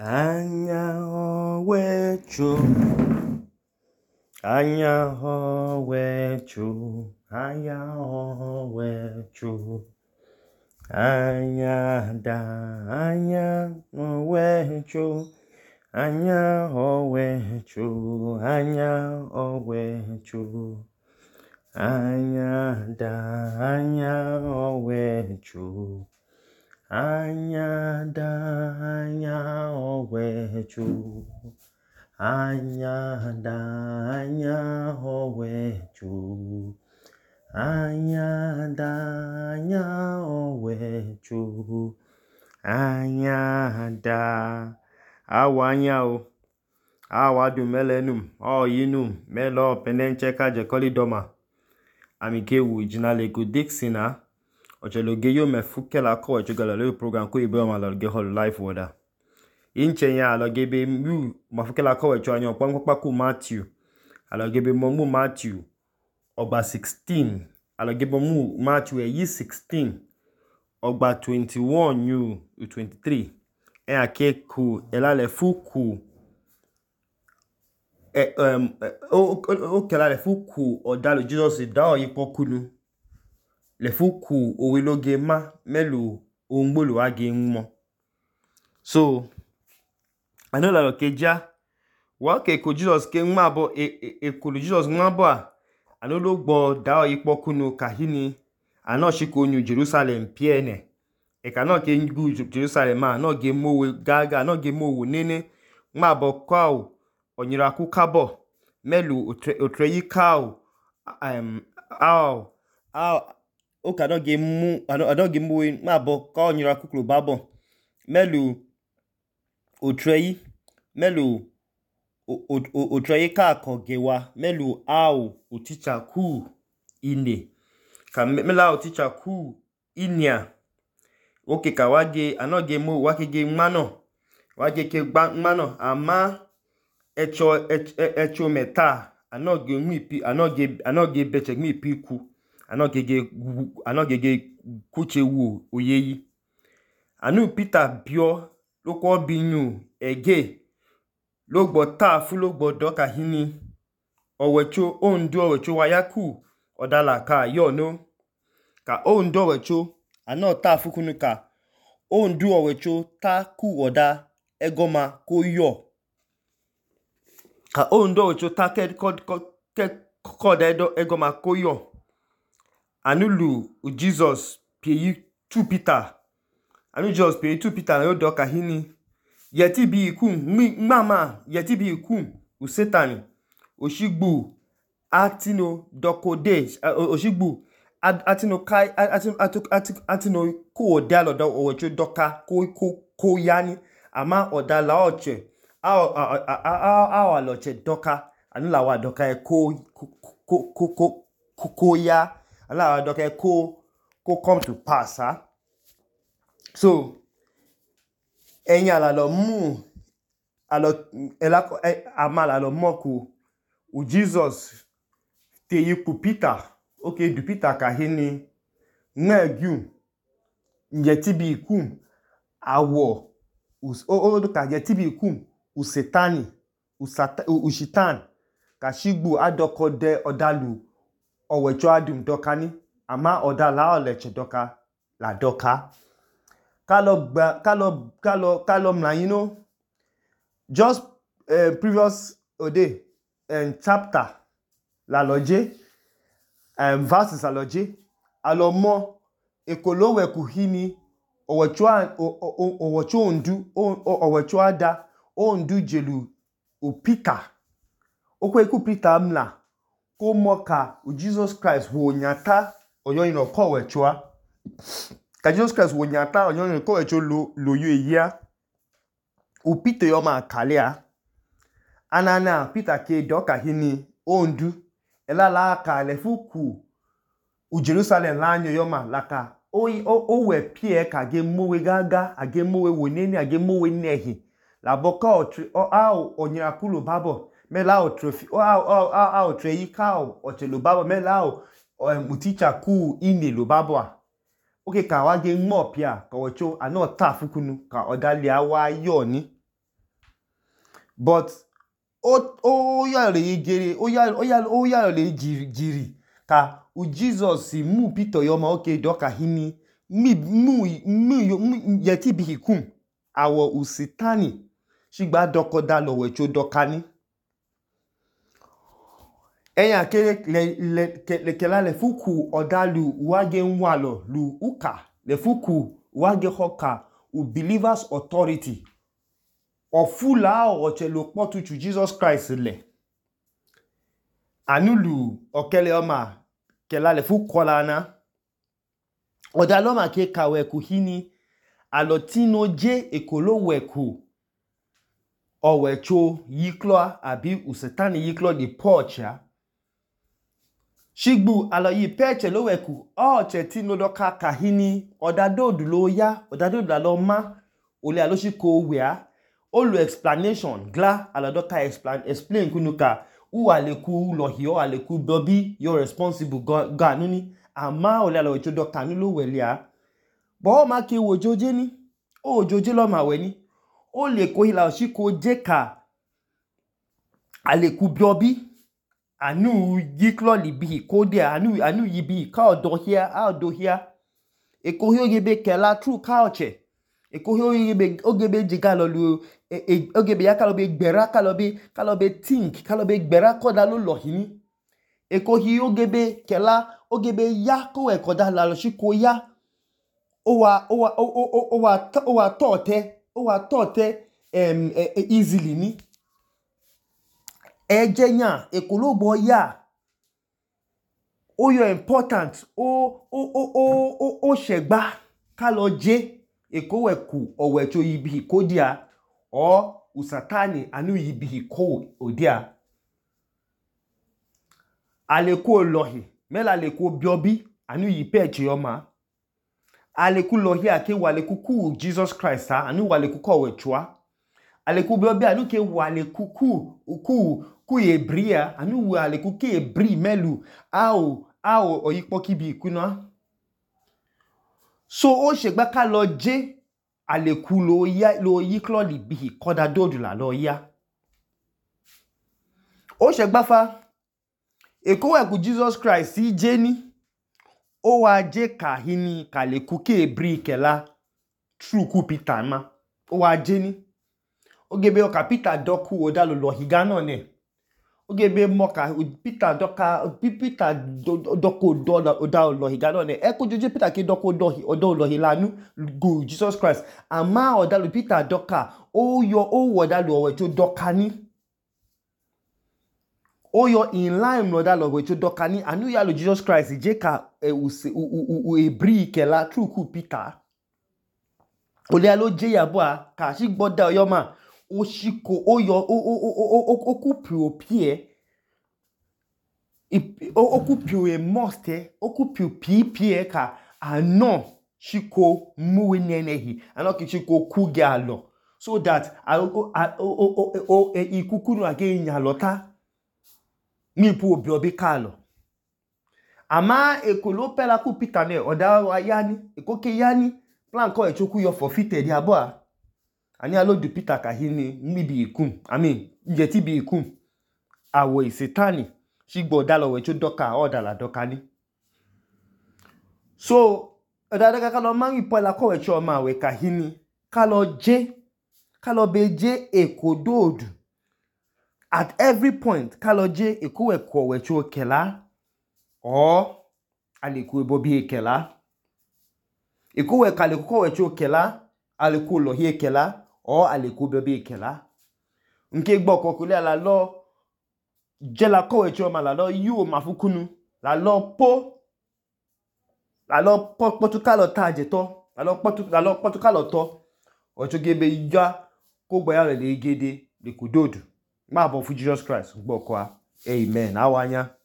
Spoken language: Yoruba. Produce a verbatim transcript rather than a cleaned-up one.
Anya owechu, anya owechu, anya owechu, anya da, anya owechu, anya owechu, anya owechu, anya da, anya owechu. Anya da anya owechu, anya da anya owechu, anya da anya owechu, anya da. Awanya o, awadu melenum, o yinum, melo penencheka jekoli doma. Amikewu jinaleko dixina. Ocheloge yo me fuke la ko echogala le program ko ibe ma loge hol life wada. Inche ya loge be mu mafuke la ko echo anyo pon papa ku Matthew. Aloge be mo mu Matthew ogba sixteen. Aloge be mu Matthew e yi sixteen. Ogba twenty-one you twenty-three. E ake ku ela le fuku e um o o kela le fuku odalo Jesus da o yipo kunu. Le fuku owiloge ma melu ongbolo age nmo. So I know la lokeja wa ke ko Jesus ke nma bo e e, e ko Jesus nma bo a ano lo gbo da o ipo kunu kahini ano shiko nyu Jerusalem piene e ka no ke ngu Jerusalem ma no ge mowe gaga no ge mowo nene nma bo kwa o onyira ku kabo melu otre otreyi ka um aw aw o ka no ge mu ano no ge mowe ma bo ka onyira ku klo babo melu otreyi melu otreyi ka kogewa melu aw o teacher ku ine ka mela o teacher ku inia oke ka wage anoge mo wake ge mano wage ke gba mano ama echo echo meta anoge mu ipi anoge anoge beche mu ipi ku anoge ge anoge ge kuche wu oyeyi anu Peter bio loko binyu ege logbo ta fu logbo doka hini owecho ondu owecho wayaku odala ka yo no ka ondu owecho ano ta fu kunu ka ondu owecho ta ku oda egoma ko yo ka ondu owecho ta ke ke ko da egoma ko yo anulu Jesus pie two Peter anu Jesus pie two Peter no doka hini yeti bi ikun mama yeti bi ikun u Satan oshigbu atino dokode oshigbu atino kai atino atino ko odalo do owecho doka ko ko ko yani ama odala oche a a a a loche doka anula wa doka e ko ko ko ko ko ya ala wa doka e ko ko come to pass ha so enya la lo mu alo ela amala lo moku u Jesus te yipu Peter okay du Peter ka hini ngegu yeti bi ikum awo o do ka yeti bi ikum u Satani u satan u shitan ka shigbu adoko de odalu owecho adum dokani ama odala oleche doka la doka Kalo kalo kalo kalo mla you know just uh, previous ode um, chapter la loje um, verses la loje alomo ekolowe kuhini owecho owecho ondu owecho ada ondu jelu o Peter okwe ku Peter mla ko moka u Jesus Christ wo nyata oyoyin no ko wecho ka Jesus Christ wo nyata oyoyin ko wecho lo lo yo eya u Peter yo ma kalea anana Peter ke doka hini ondu ela la ka le fuku u Jerusalem la anyo yo ma laka o o we pie ka ge mowe gaga age mowe woneni age mowe nehi la boka otri o a onyira kulo babo me la o trophy o a o a o treyi ka o chelo babo me la o mu teacher ku ini lo babo a oke ka wa ge mo pia ka ocho ano ta fukunu ka odali awa yo ni but o o ya le gere o ya o ya o ya le jiri jiri ka u Jesus mu Peter yo ma okay doka hini mi mu mu yeti bi kum awo usitani shigba dokoda lo wecho dokani eyan kere le le kela le fuku odalu wage nwalo lu uka le fuku wage hoka u believers authority ofula o chelo potu chu Jesus Christ le anulu okele oma kela le fuku lana odaloma ke kawe ku hini alotino je ekolo weku owecho yiklo abi usetani yiklo di pocha shigbu aloyi peche lo weku o chetino doka kahini odadodu lo ya odadodu la lo ma ole aloshi ko wea olu explanation gla aladoka explain explain kunuka u aleku lo hi o aleku bobi you're responsible ga nuni ama ole alocho doka ni lo welia bo ma ke wojoje ni o joje lo ma we ni o le ko hila oshi ko jeka aleku bobi anu yiklo libi ko de anu anu yibi ka odo here odo here e ko hi ogebe kela true culture e ko hi ogebe ogebe jiga lo lu e ogebe ya kalobe gbera kalobe kalobe think kalobe gbera koda lo lo hini e ko hi ogebe kela ogebe ya ko e koda la lo shi ko ya o wa o wa o wa o wa tote o wa tote em easily ni ejenya ekologbo ya o yo important o o o o o segba ka lo je ekoweku owecho yibi kodia o usatani anu yibi ko odia aleku lohi mela aleku biobi anu yipeche yoma aleku lohi ake waleku ku Jesus Christ anu waleku ko wechwa aleku biobi anu ke waleku ku ku ku ebria anu waleku ke ebri melu au au oyipo kibi kuna so o segba ka lo je aleku lo ya lo yiklo libi koda dodu la lo ya o segba fa ekoweku Jesus Christ si je ni o wa je kahini kaleku ke ebri kela true ku Peter ma o wa je ni ogebe oka Peter doku odalo lo higano ne ogebe moka Peter doka Peter doko do odalo lo higano ne e ko joje Peter ke doko do odo lo hilanu go Jesus Christ ama odalo Peter doka o yo o odalo owecho doka ni o yo in line odalo owecho doka ni anu ya lo Jesus Christ je ka e u ebri kela true ku Peter ole alo je yabo ka si gboda oyoma o shiko o yo o o o o okupu opie o okupu e moste okupu pipie ka ano shiko muwe nenehi ano ki shiko kuge alo so that o o o e ikukunu age nya lota ni pu obi obi kalo ama ekolo pela ku Peter ne oda wa yani ekoke yani plan ko echoku yo forfeited yabo a ani alo du Peter kahini mibi ikum I mean yeti bi ikum awo isitani shigbo dalo wecho doka odala doka ni so odada ka lo mangi pola ko wecho ma we kahini kalo je kalo beje ekododu at every point kalo je ekowe ko wecho kela o aliku ebobi ekela ekowe kale ko wecho kela aliku lo hi ekela o aleku bebe kela nke gbo kokule la lo je la ko echo ma la lo yu mafukunu la lo po la lo po potukalo taje to la lo potu la lo potukalo to ojo gebe ya ko gbo ya le gede le kudodu ma bo fu Jesus Christ gbo kwa amen awanya.